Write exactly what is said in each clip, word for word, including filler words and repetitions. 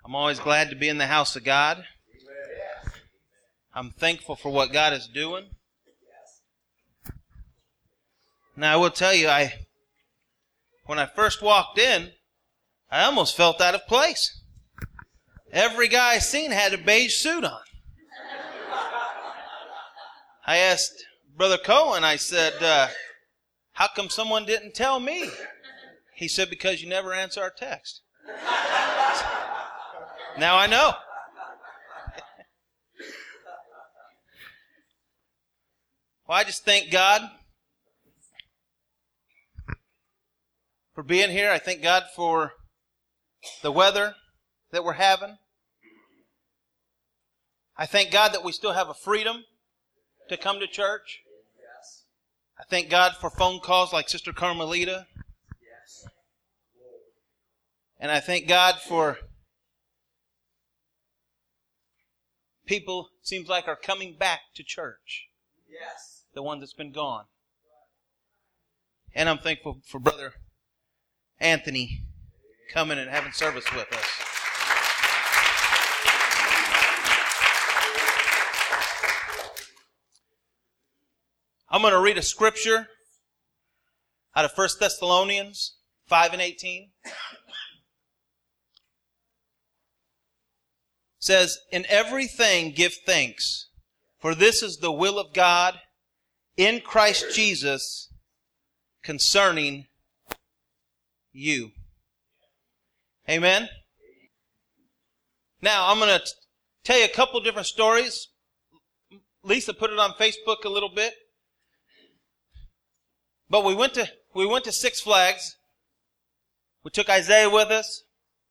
I'm always glad to be in the house of God. I'm thankful for what God is doing. Now, I will tell you, I when I first walked in, I almost felt out of place. Every guy I seen had a beige suit on. I asked Brother Cohen, I said, uh, how come someone didn't tell me? He said, because you never answer our text. Now I know. Well, I just thank God for being here. I thank God for the weather that we're having. I thank God that we still have a freedom to come to church. I thank God for phone calls like Sister Carmelita. And I thank God for people, seems like, are coming back to church. Yes. The one that's been gone. And I'm thankful for Brother Anthony coming and having service with us. I'm going to read a scripture out of First Thessalonians five and eighteen. It says, in everything give thanks, for this is the will of God in Christ Jesus concerning you. Amen? Now, I'm going to tell you a couple different stories. Lisa put it on Facebook a little bit. But we went to we went to Six Flags. We took Isaiah with us.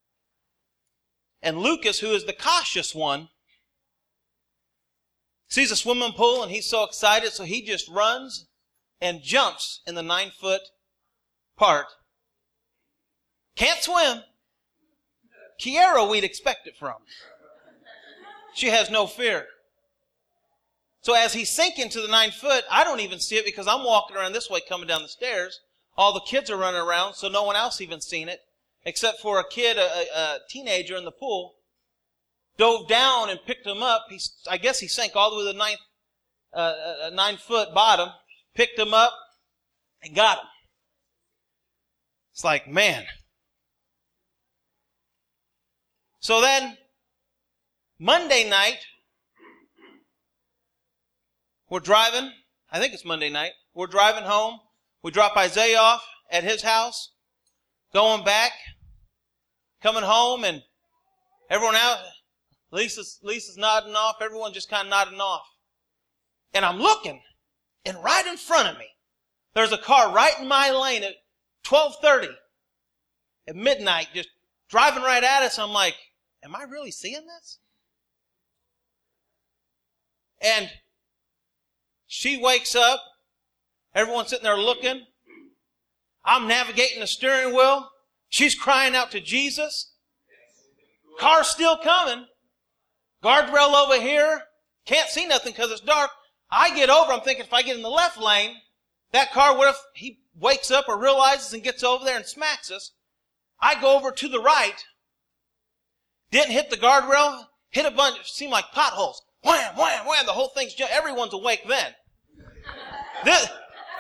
And Lucas, who is the cautious one, sees a swimming pool and he's so excited, so he just runs and jumps in the nine-foot part. Can't swim. Kiara, we'd expect it from. She has no fear. So as he's sinking to the nine foot, I don't even see it because I'm walking around this way coming down the stairs. All the kids are running around, so no one else even seen it, except for a kid, a, a teenager in the pool, dove down and picked him up. He, I guess he sank all the way to the ninth, uh, a nine-foot bottom, picked him up, and got him. It's like, man. So then, Monday night, we're driving. I think it's Monday night. We're driving home. We drop Isaiah off at his house, going back, coming home, and everyone out. Lisa's, Lisa's nodding off. Everyone just kind of nodding off. And I'm looking, and right in front of me, there's a car right in my lane at twelve thirty at midnight, just driving right at us. I'm like, am I really seeing this? And she wakes up. Everyone's sitting there looking. I'm navigating the steering wheel. She's crying out to Jesus. Car's still coming. Guardrail over here. Can't see nothing because it's dark. I get over. I'm thinking if I get in the left lane, that car, what if he wakes up or realizes and gets over there and smacks us? I go over to the right. Didn't hit the guardrail. Hit a bunch. It seemed like potholes. Wham, wham, wham. The whole thing's just, everyone's awake then. This,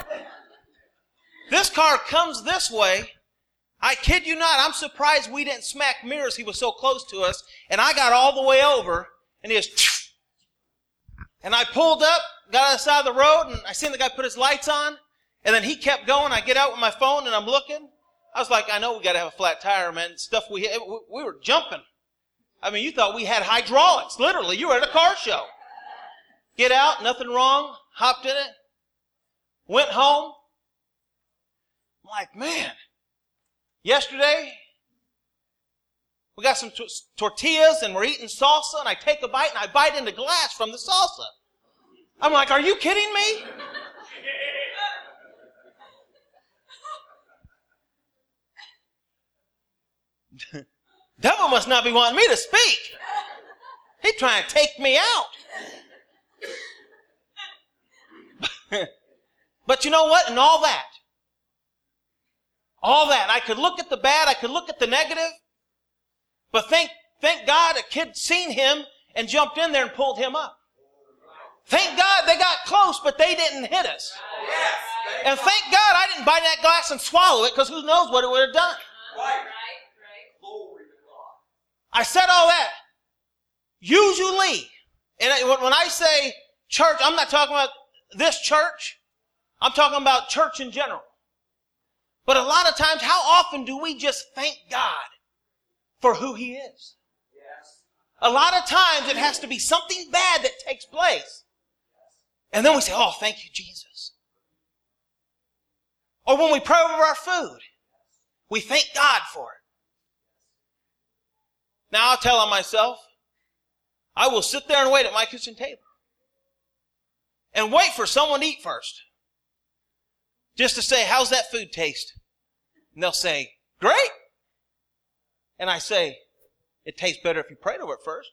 this car comes this way. I kid you not, I'm surprised we didn't smack mirrors. He was so close to us. And I got all the way over, and he just, and I pulled up, got on the side of the road, and I seen the guy put his lights on, and then he kept going. I get out with my phone, and I'm looking. I was like, I know we got to have a flat tire, man. Stuff we hit, we were jumping. I mean, you thought we had hydraulics. Literally, you were at a car show. Get out, nothing wrong. Hopped in it. Went home. I'm like, man. Yesterday, we got some t- tortillas and we're eating salsa, and I take a bite and I bite into glass from the salsa. I'm like, are you kidding me? Devil must not be wanting me to speak. He's trying to take me out. But you know what? In all that, all that, I could look at the bad, I could look at the negative, but thank Thank God a kid seen him and jumped in there and pulled him up. Thank God they got close, but they didn't hit us. And thank God I didn't bite that glass and swallow it, because who knows what it would have done. I said all that. Usually, and when I say church, I'm not talking about this church. I'm talking about church in general. But a lot of times, how often do we just thank God for who He is? Yes. A lot of times it has to be something bad that takes place. And then we say, oh, thank you, Jesus. Or when we pray over our food, we thank God for it. Now I'll tell on myself, I will sit there and wait at my kitchen table and wait for someone to eat first. Just to say, how's that food taste? And they'll say, great. And I say, it tastes better if you prayed over it first.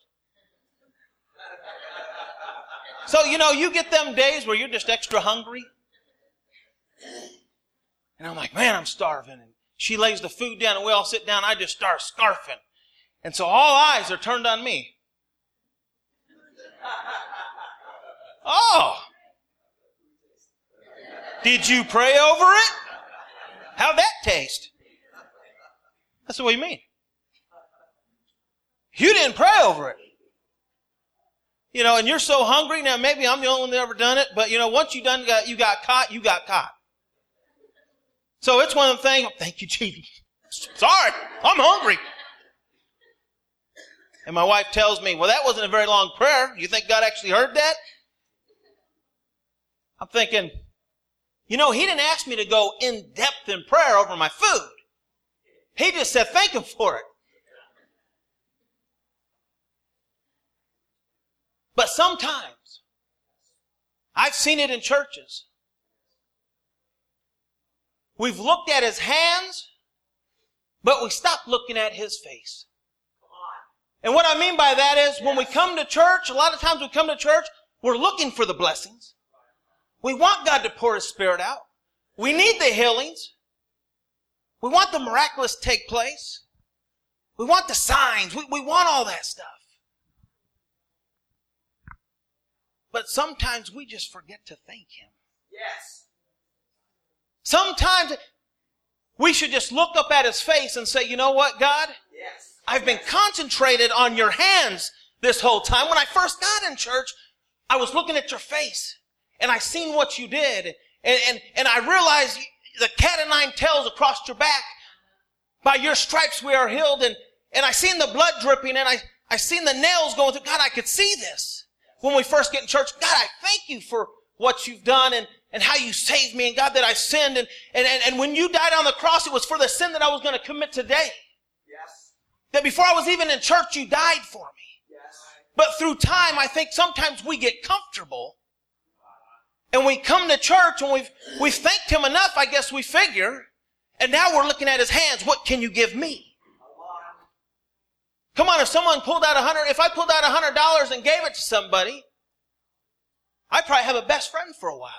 So, you know, you get them days where you're just extra hungry. And I'm like, man, I'm starving. And she lays the food down and we all sit down. I just start scarfing. And so all eyes are turned on me. Oh. Did you pray over it? How'd that taste? That's what you mean. You didn't pray over it. You know, and you're so hungry. Now, maybe I'm the only one that ever done it, but you know, once you done got, you got caught, you got caught. So it's one of them things, thank you, Jesus. Sorry, I'm hungry. And my wife tells me, well, that wasn't a very long prayer. You think God actually heard that? I'm thinking, you know, He didn't ask me to go in depth in prayer over my food. He just said, thank Him for it. But sometimes, I've seen it in churches. We've looked at His hands, but we stopped looking at His face. And what I mean by that is, when we come to church, a lot of times we come to church, we're looking for the blessings. We want God to pour His Spirit out. We need the healings. We want the miraculous to take place. We want the signs. We, we want all that stuff. But sometimes we just forget to thank Him. Yes. Sometimes we should just look up at His face and say, you know what, God? Yes. I've been concentrated on your hands this whole time. When I first got in church, I was looking at your face and I seen what you did. And, and, and I realized the cat o' nine tails across your back. By your stripes we are healed. And, and I seen the blood dripping and I, I seen the nails going through. God, I could see this. When we first get in church, God, I thank you for what you've done and, and how you saved me. And God, that I sinned. And, and, and, and when you died on the cross, it was for the sin that I was going to commit today. That before I was even in church, you died for me. Yes. But through time, I think sometimes we get comfortable. And we come to church and we've, we've thanked Him enough, I guess we figure. And now we're looking at His hands. What can you give me? Come on, if someone pulled out a hundred, if I pulled out a hundred dollars and gave it to somebody, I'd probably have a best friend for a while.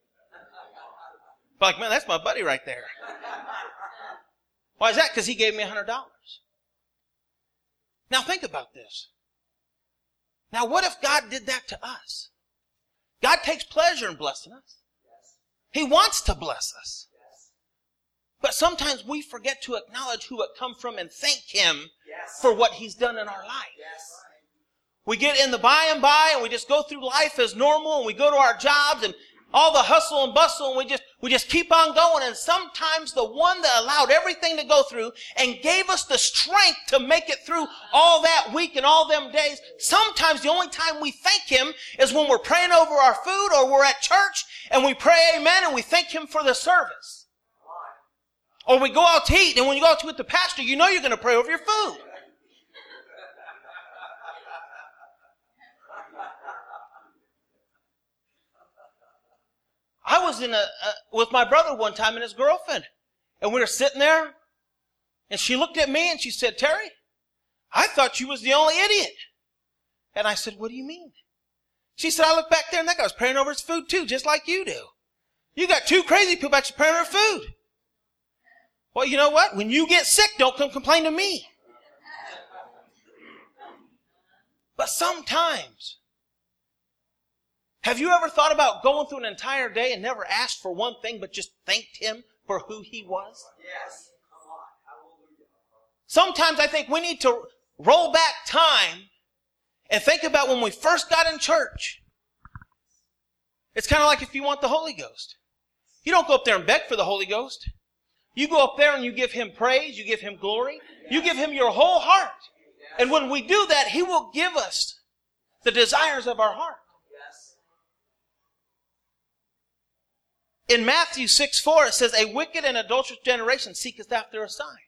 Like, man, that's my buddy right there. Why is that? Because he gave me a hundred dollars. Now think about this. Now what if God did that to us? God takes pleasure in blessing us. Yes. He wants to bless us. Yes. But sometimes we forget to acknowledge who it comes from and thank Him yes. for what He's done in our life. Yes. We get in the by and by and we just go through life as normal and we go to our jobs and all the hustle and bustle and we just, we just keep on going. And sometimes the one that allowed everything to go through and gave us the strength to make it through all that week and all them days, sometimes the only time we thank Him is when we're praying over our food or we're at church and we pray amen and we thank Him for the service. Or we go out to eat and when you go out to eat with the pastor, you know you're going to pray over your food. I was in a, a with my brother one time and his girlfriend. And we were sitting there. And she looked at me and she said, Terry, I thought you was the only idiot. And I said, what do you mean? She said, I looked back there and that guy was praying over his food too, just like you do. You got two crazy people actually praying over food. Well, you know what? When you get sick, don't come complain to me. But sometimes, have you ever thought about going through an entire day and never asked for one thing but just thanked Him for who He was? Yes. Come on. Hallelujah. Sometimes I think we need to roll back time and think about when we first got in church. It's kind of like if you want the Holy Ghost. You don't go up there and beg for the Holy Ghost. You go up there and you give Him praise, you give Him glory, you give Him your whole heart. And when we do that, He will give us the desires of our heart. In Matthew six four, it says, a wicked and adulterous generation seeketh after a sign.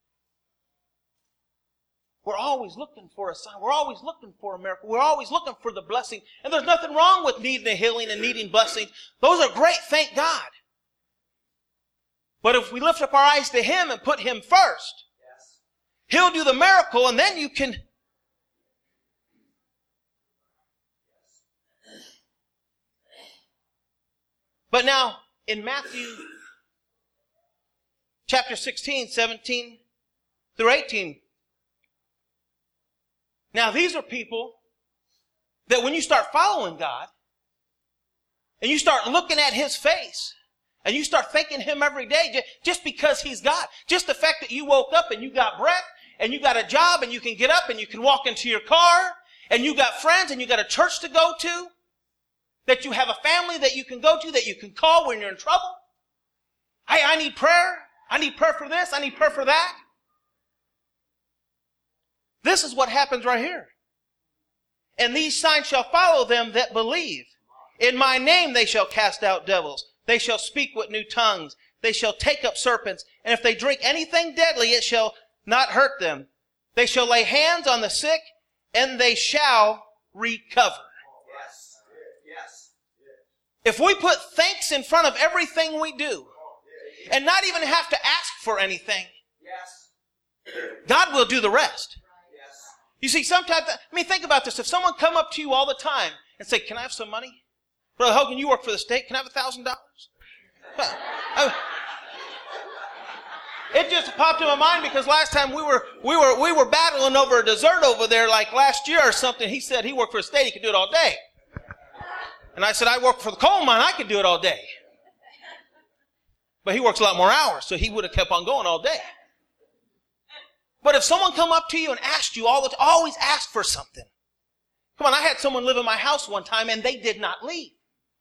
We're always looking for a sign. We're always looking for a miracle. We're always looking for the blessing. And there's nothing wrong with needing a healing and needing blessings. Those are great, thank God. But if we lift up our eyes to Him and put Him first, yes, He'll do the miracle, and then you can... But now, in Matthew chapter sixteen, seventeen through eighteen, now these are people that when you start following God, and you start looking at His face, and you start thanking Him every day just because He's God. Just the fact that you woke up and you got breath, and you got a job, and you can get up and you can walk into your car, and you got friends, and you got a church to go to, that you have a family that you can go to, that you can call when you're in trouble. Hey, I need prayer. I need prayer for this. I need prayer for that. This is what happens right here. And these signs shall follow them that believe. In my name they shall cast out devils. They shall speak with new tongues. They shall take up serpents. And if they drink anything deadly, it shall not hurt them. They shall lay hands on the sick, and they shall recover. Yes. Yes. If we put thanks in front of everything we do, and not even have to ask for anything, Yes. God will do the rest. Yes. You see, sometimes, I mean, think about this. If someone come up to you all the time and say, can I have some money? Brother Hogan, you work for the state. Can I have a thousand dollars? It just popped in my mind because last time we were, we were, we were battling over a dessert over there like last year or something. He said he worked for the state. He could do it all day. And I said, I work for the coal mine. I could do it all day. But he works a lot more hours, so he would have kept on going all day. But if someone come up to you and asked you all the time, always ask for something. Come on, I had someone live in my house one time and they did not leave.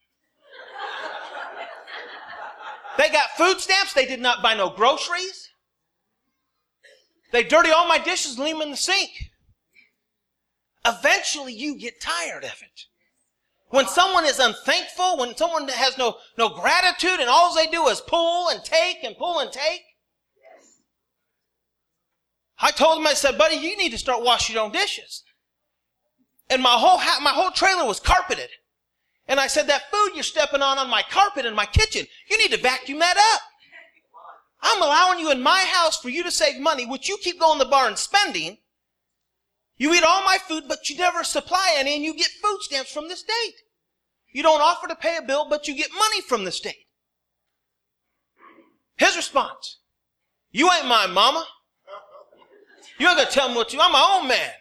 They got food stamps. They did not buy no groceries. They dirty all my dishes and leave them in the sink. Eventually you get tired of it. When someone is unthankful, when someone has no, no gratitude and all they do is pull and take and pull and take. I told him, I said, buddy, you need to start washing your own dishes. And my whole ha- my whole trailer was carpeted. And I said, that food you're stepping on on my carpet in my kitchen, you need to vacuum that up. I'm allowing you in my house for you to save money, which you keep going to the bar and spending. You eat all my food, but you never supply any, and you get food stamps from the state. You don't offer to pay a bill, but you get money from the state. His response, you ain't my mama. You ain't going to tell me what you, I'm my own man.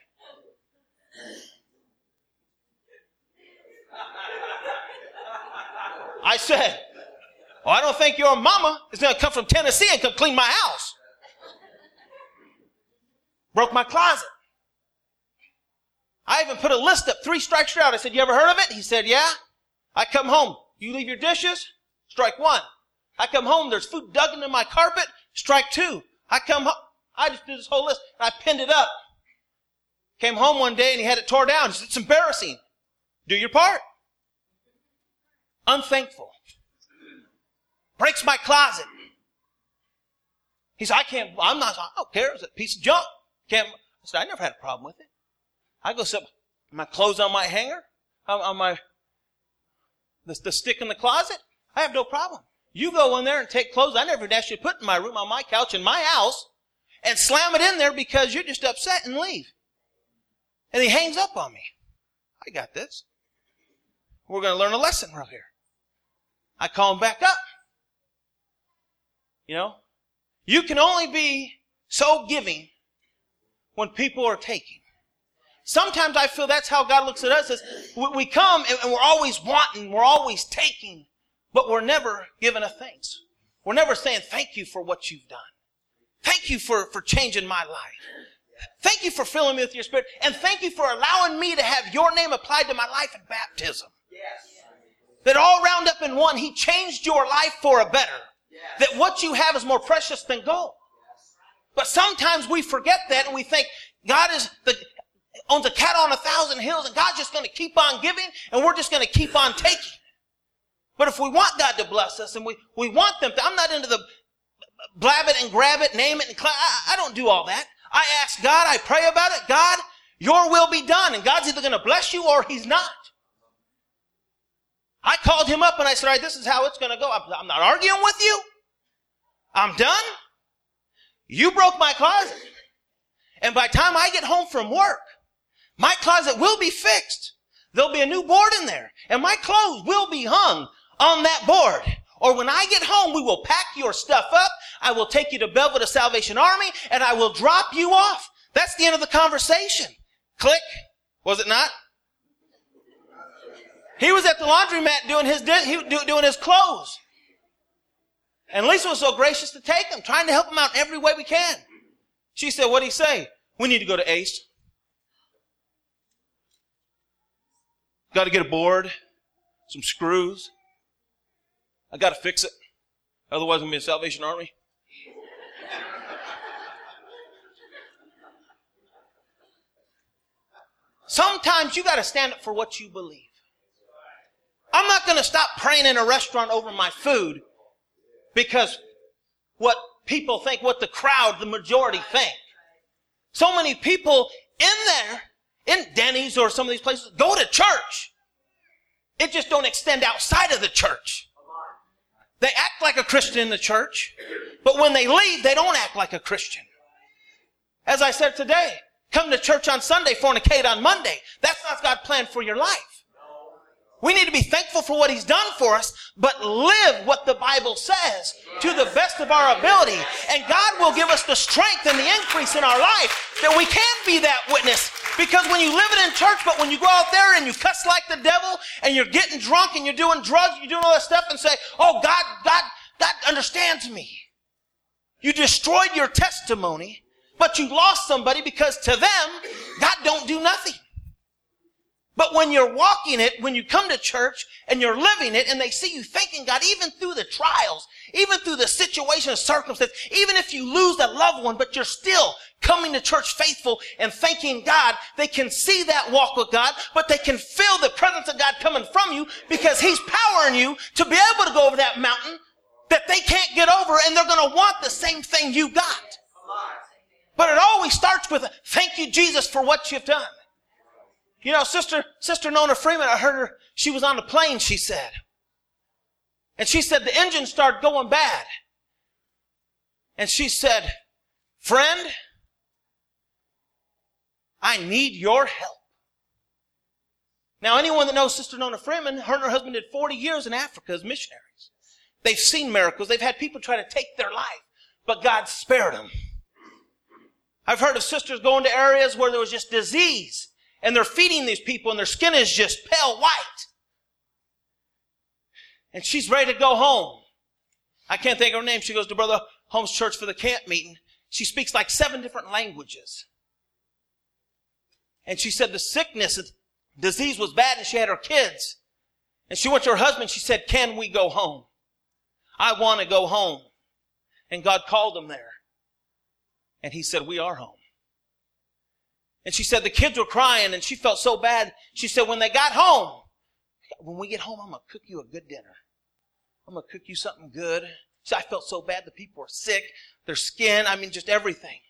I said, well, I don't think your mama is going to come from Tennessee and come clean my house. Broke my closet. I even put a list up, three strikes you're out. I said, you ever heard of it? He said, yeah. I come home. You leave your dishes? Strike one. I come home. There's food dug into my carpet? Strike two. I come home. I just did this whole list, and I pinned it up. Came home one day, and he had it tore down. He said, it's embarrassing. Do your part. Unthankful. Breaks my closet. He said, I can't, I'm not, I don't care. It's a piece of junk. Can't, I said, I never had a problem with it. I go set my clothes on my hanger, on, on my, the, the stick in the closet. I have no problem. You go in there and take clothes I never asked you to put in my room, on my couch, in my house, and slam it in there because you're just upset and leave. And he hangs up on me. I got this. We're going to learn a lesson right here. I call him back up. You know, you can only be so giving when people are taking. Sometimes I feel that's how God looks at us. Is we come and we're always wanting, we're always taking, but we're never giving a thanks. We're never saying thank you for what you've done. Thank you for, for changing my life. Thank you for filling me with your Spirit. And thank you for allowing me to have your name applied to my life in baptism. Yes. That all round up in one, He changed your life for a better. Yes. That what you have is more precious than gold. But sometimes we forget that and we think God is the, owns a cattle on a thousand hills and God's just going to keep on giving and we're just going to keep on taking. But if we want God to bless us and we, we want them to, I'm not into the blab it and grab it, name it and clap. I, I don't do all that. I ask God, I pray about it. God, your will be done. And God's either going to bless you or He's not. I called him up and I said, all right, this is how it's going to go. I'm, I'm not arguing with you. I'm done. You broke my closet. And by the time I get home from work, my closet will be fixed. There'll be a new board in there. And my clothes will be hung on that board. Or when I get home, we will pack your stuff up. I will take you to Belleville to Salvation Army and I will drop you off. That's the end of the conversation. Click. Was it not? He was at the laundromat doing his, he was doing his clothes. And Lisa was so gracious to take him, trying to help him out in every way we can. She said, what'd he say? We need to go to Ace. Got to get a board, some screws. I got to fix it. Otherwise, I'm going to be in Salvation Army. Sometimes you got to stand up for what you believe. I'm not going to stop praying in a restaurant over my food because what people think, what the crowd, the majority think. So many people in there, in Denny's or some of these places, go to church. It just don't extend outside of the church. They act like a Christian in the church, but when they leave, they don't act like a Christian. As I said today, come to church on Sunday, fornicate on Monday. That's not God's plan for your life. We need to be thankful for what He's done for us, but live what the Bible says to the best of our ability. And God will give us the strength and the increase in our life that we can be that witness. Because when you live it in church, but when you go out there and you cuss like the devil and you're getting drunk and you're doing drugs, you're doing all that stuff and say, oh, God, God, God understands me. You destroyed your testimony, but you lost somebody because to them, God don't do nothing. But when you're walking it, when you come to church and you're living it and they see you thanking God, even through the trials, even through the situation and circumstance, even if you lose a loved one, but you're still coming to church faithful and thanking God, they can see that walk with God, but they can feel the presence of God coming from you because He's powering you to be able to go over that mountain that they can't get over and they're going to want the same thing you got. But it always starts with, thank you, Jesus, for what you've done. You know, Sister, Sister Nona Freeman, I heard her, she was on the plane, she said. And she said the engine started going bad. And she said, friend, I need your help. Now, anyone that knows Sister Nona Freeman, her and her husband did forty years in Africa as missionaries. They've seen miracles. They've had people try to take their life, but God spared them. I've heard of sisters going to areas where there was just disease. And they're feeding these people and their skin is just pale white. And she's ready to go home. I can't think of her name. She goes to Brother Holmes Church for the camp meeting. She speaks like seven different languages. And she said the sickness, the disease was bad and she had her kids. And she went to her husband. She said, can we go home? I want to go home. And God called them there. And He said, we are home. And she said the kids were crying and she felt so bad. She said when they got home, when we get home, I'm going to cook you a good dinner. I'm going to cook you something good. She said, I felt so bad. The people were sick, their skin, I mean, just everything.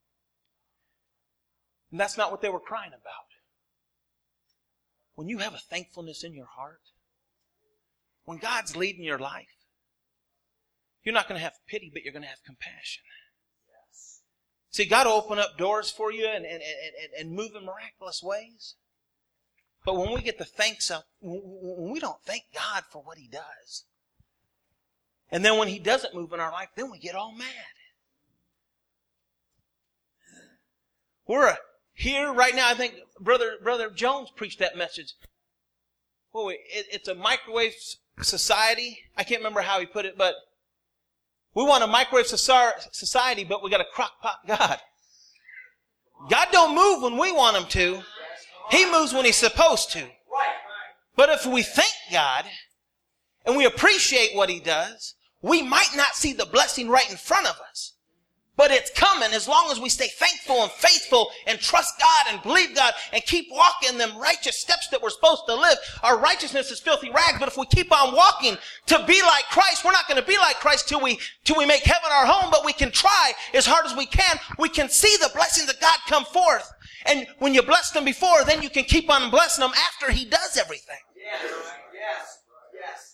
And that's not what they were crying about. When you have a thankfulness in your heart, when God's leading your life, you're not going to have pity, but you're going to have compassion. See, God will open up doors for you and, and, and, and move in miraculous ways. But when we get the thanks up, when we don't thank God for what He does, and then when He doesn't move in our life, then we get all mad. We're here right now, I think Brother, Brother Jones preached that message. Oh, it, it's a microwave society. I can't remember how he put it, but we want a microwave society, but we got a crock pot God. God don't move when we want him to. He moves when he's supposed to. But if we thank God and we appreciate what he does, we might not see the blessing right in front of us. But it's coming as long as we stay thankful and faithful and trust God and believe God and keep walking them righteous steps that we're supposed to live. Our righteousness is filthy rags, but if we keep on walking to be like Christ, we're not going to be like Christ till we, till we make heaven our home, but we can try as hard as we can. We can see the blessings of God come forth. And when you bless them before, then you can keep on blessing them after he does everything. Yes, yes, yes.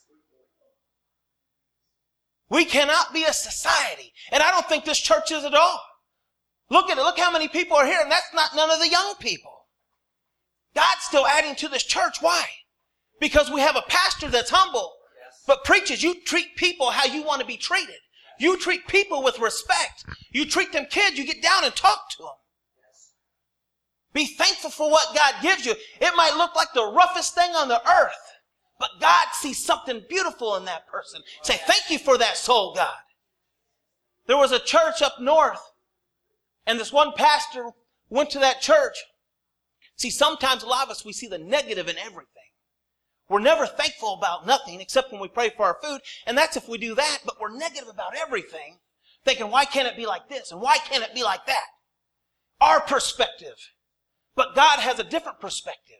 We cannot be a society. And I don't think this church is at all. Look at it. Look how many people are here, and that's not none of the young people. God's still adding to this church. Why? Because we have a pastor that's humble, yes. But preaches. You treat people how you want to be treated. You treat people with respect. You treat them kids. You get down and talk to them. Yes. Be thankful for what God gives you. It might look like the roughest thing on the earth, but God sees something beautiful in that person. Say, thank you for that soul, God. There was a church up north, and this one pastor went to that church. See, sometimes a lot of us, we see the negative in everything. We're never thankful about nothing except when we pray for our food, and that's if we do that, but we're negative about everything, thinking, why can't it be like this, and why can't it be like that? Our perspective. But God has a different perspective.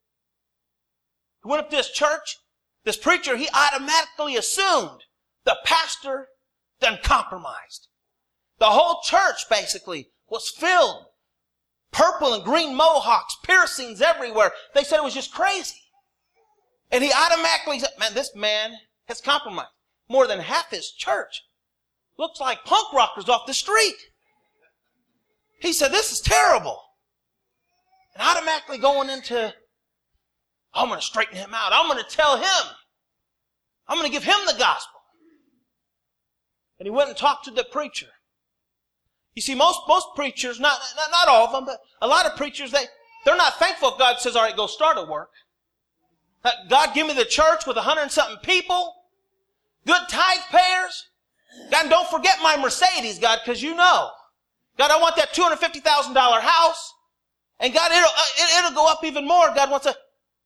He went up to this church, this preacher, he automatically assumed the pastor done compromised. The whole church basically was filled. Purple and green mohawks, piercings everywhere. They said it was just crazy. And he automatically said, man, this man has compromised. More than half his church looks like punk rockers off the street. He said, this is terrible. And automatically going into, I'm going to straighten him out. I'm going to tell him. I'm going to give him the gospel. And he went and talked to the preacher. You see, most, most preachers, not, not, not all of them, but a lot of preachers, they, they're not thankful if God says, all right, go start a work. God, give me the church with a hundred and something people. Good tithe payers. God, don't forget my Mercedes, God, because you know. God, I want that two hundred fifty thousand dollars house. And God, it'll, it, it'll go up even more. God wants a...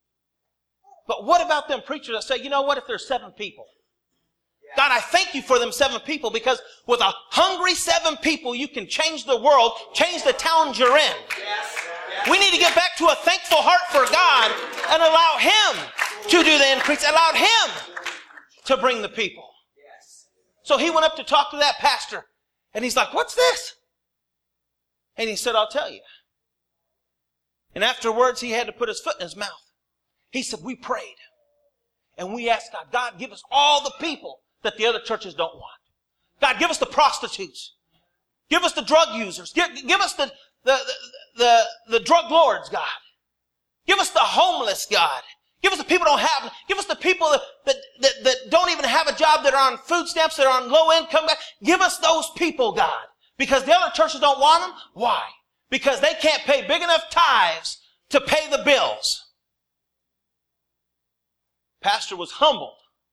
But what about them preachers that say, you know what, if there's seven people? God, I thank you for them seven people, because with a hungry seven people, you can change the world, change the towns you're in. We need to get back to a thankful heart for God and allow him to do the increase, allow him to bring the people. So he went up to talk to that pastor, and he's like, what's this? And he said, I'll tell you. And afterwards, he had to put his foot in his mouth. He said, we prayed, and we asked God, God, give us all the people that the other churches don't want. God, give us the prostitutes. Give us the drug users. Give, give us the, the, the, the, the drug lords, God. Give us the homeless, God. Give us the people who don't have, give us the people that, that, that, that don't even have a job, that are on food stamps, that are on low income. Give us those people, God. Because the other churches don't want them. Why? Because they can't pay big enough tithes to pay the bills. Pastor was humbled.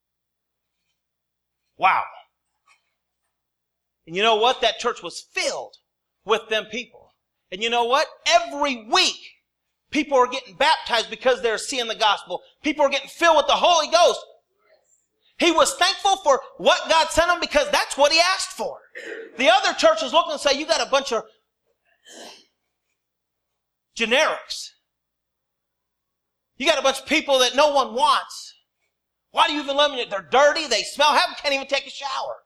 Wow. And you know what? That church was filled with them people. And you know what? Every week, people are getting baptized because they're seeing the gospel. People are getting filled with the Holy Ghost. He was thankful for what God sent him because that's what he asked for. The other churches look and say, you got a bunch of generics. You got a bunch of people that no one wants. Why do you even let them? They're dirty. They smell. Half of them can't even take a shower.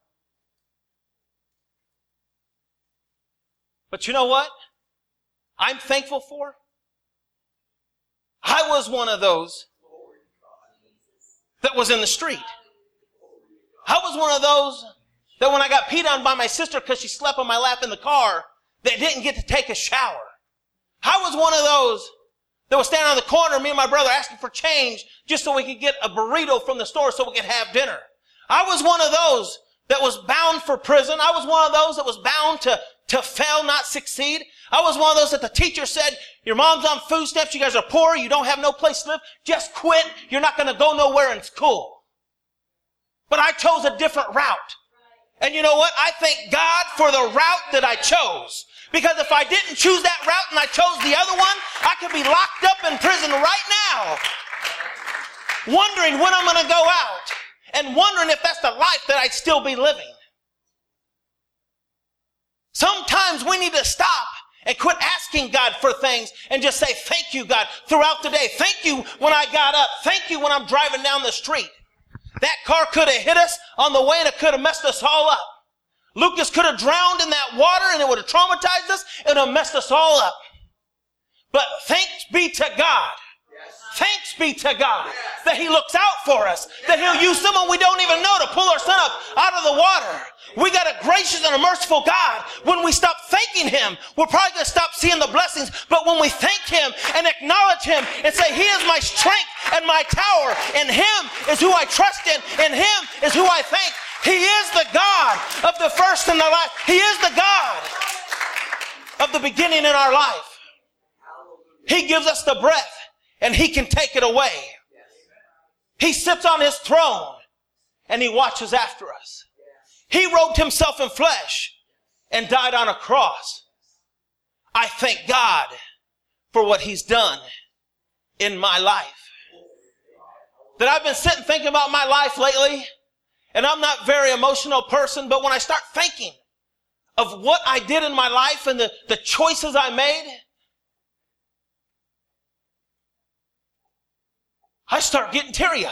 But you know what I'm thankful for? I was one of those that was in the street. I was one of those that when I got peed on by my sister because she slept on my lap in the car, that didn't get to take a shower. I was one of those that was standing on the corner, me and my brother asking for change just so we could get a burrito from the store so we could have dinner. I was one of those that was bound for prison. I was one of those that was bound to, to fail, not succeed. I was one of those that the teacher said, your mom's on food stamps, you guys are poor, you don't have no place to live, just quit, you're not going to go nowhere in school. But I chose a different route. And you know what? I thank God for the route that I chose. Because if I didn't choose that route and I chose the other one, I could be locked up in prison right now, wondering when I'm going to go out and wondering if that's the life that I'd still be living. Sometimes we need to stop and quit asking God for things and just say, thank you, God, throughout the day. Thank you when I got up. Thank you when I'm driving down the street. That car could have hit us on the way and it could have messed us all up. Lucas could have drowned in that water and it would have traumatized us and it would have messed us all up. But thanks be to God. Yes. Thanks be to God yes. that He looks out for us. Yes. That He'll use someone we don't even know to pull our son up out of the water. We got a gracious and a merciful God. When we stop thanking Him, we're probably going to stop seeing the blessings. But when we thank Him and acknowledge Him and say, He is my strength and my tower, and Him is who I trust in, and Him is who I thank. He is the God of the first and the last. He is the God of the beginning in our life. He gives us the breath, and He can take it away. He sits on His throne, and He watches after us. He robed Himself in flesh and died on a cross. I thank God for what He's done in my life. That I've been sitting thinking about my life lately, and I'm not a very emotional person, but when I start thinking of what I did in my life and the, the choices I made, I start getting teary-eyed.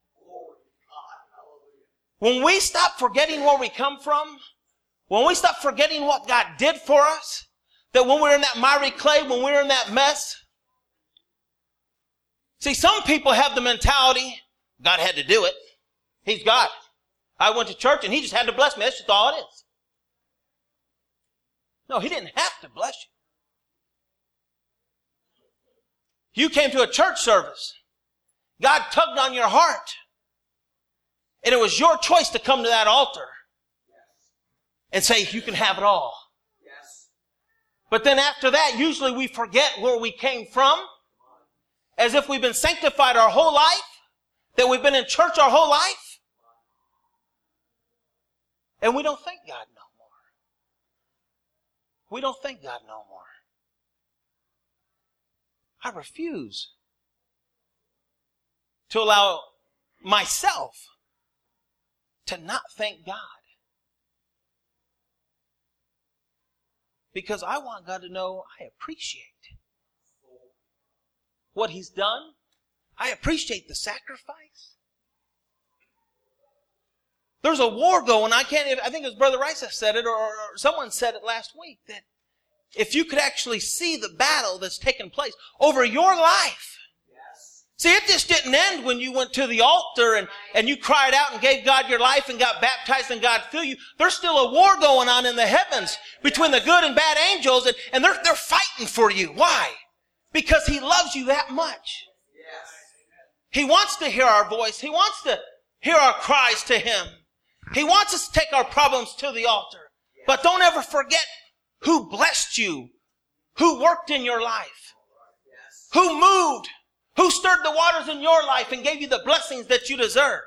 When we stop forgetting where we come from, when we stop forgetting what God did for us, that when we're in that miry clay, when we're in that mess, see, some people have the mentality, God had to do it. He's God. I went to church and He just had to bless me. That's just all it is. No, He didn't have to bless you. You came to a church service. God tugged on your heart. And it was your choice to come to that altar and say, you can have it all. Yes. But then after that, usually we forget where we came from, as if we've been sanctified our whole life, that we've been in church our whole life, and we don't thank God no more. We don't thank God no more. I refuse to allow myself to not thank God. Because I want God to know I appreciate what He's done. I appreciate the sacrifice. There's a war going. I can't. I think it was Brother Rice that said it, or, or someone said it last week, that if you could actually see the battle that's taken place over your life. See, it just didn't end when you went to the altar and, and you cried out and gave God your life and got baptized and God filled you. There's still a war going on in the heavens between the good and bad angels, and, and they're, they're fighting for you. Why? Because He loves you that much. He wants to hear our voice. He wants to hear our cries to Him. He wants us to take our problems to the altar. But don't ever forget who blessed you, who worked in your life, who moved, who stirred the waters in your life and gave you the blessings that you deserve.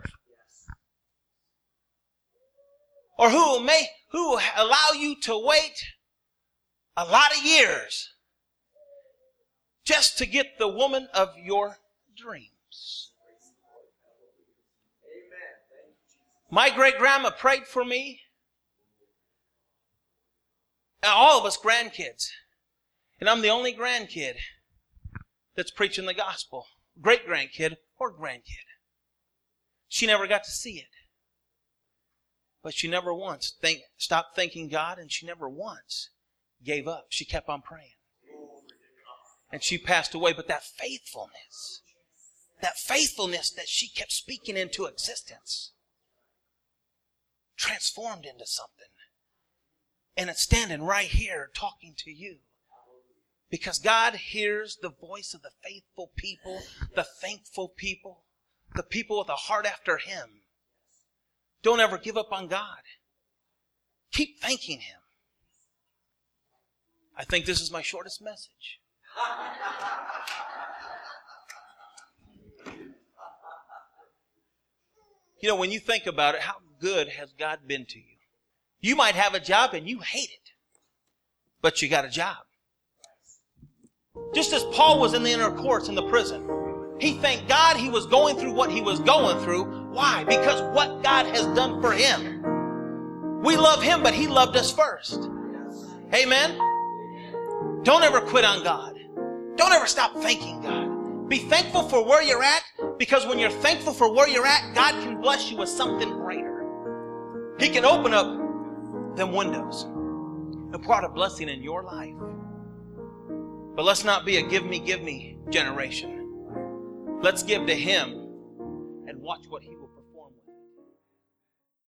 Or who may, who will allow you to wait a lot of years just to get the woman of your dreams. My great-grandma prayed for me. And all of us grandkids. And I'm the only grandkid that's preaching the gospel. Great-grandkid or grandkid. She never got to see it. But she never once think, stopped thanking God, and she never once gave up. She kept on praying. And she passed away. But that faithfulness, that faithfulness that she kept speaking into existence, transformed into something. And it's standing right here talking to you. Because God hears the voice of the faithful people, the thankful people, the people with a heart after Him. Don't ever give up on God. Keep thanking Him. I think this is my shortest message. You know, when you think about it, how good has God been to you? You might have a job and you hate it, but you got a job. Just as Paul was in the inner courts in the prison, he thanked God he was going through what he was going through. Why? Because what God has done for him. We love him, but he loved us first. Amen? Don't ever quit on God. Don't ever stop thanking God. Be thankful for where you're at, because when you're thankful for where you're at, God can bless you with something greater. He can open up them windows and pour out a blessing in your life. But let's not be a give me, give me generation. Let's give to him and watch what he will